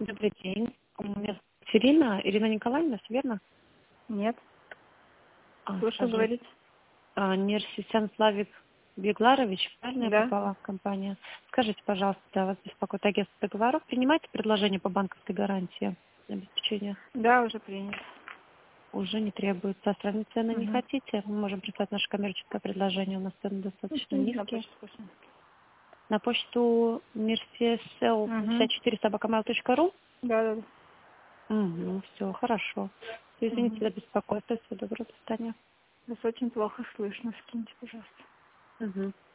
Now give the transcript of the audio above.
Добрый день. У меня Ирина Николаевна, всё верно? Нет. Слушаю, Скажите, говорить. Нерсисян Славик Бегларович, правильно я Да. попала в компанию? Скажите, пожалуйста, вас беспокоит агентство договоров. Принимаете предложение по банковской гарантии на обеспечение? Да, уже принято. Уже не требуется. А сравнить цены не Угу. хотите? Мы можем прислать наше коммерческое предложение. У нас цены достаточно На низкие. почту пусть. На почту Угу. mersisl54@gmail.ru. Да. Угу, все, хорошо. Извините Угу. за беспокойство. Всего доброго, до свидания. Вас очень плохо слышно. Скиньте, пожалуйста. Угу.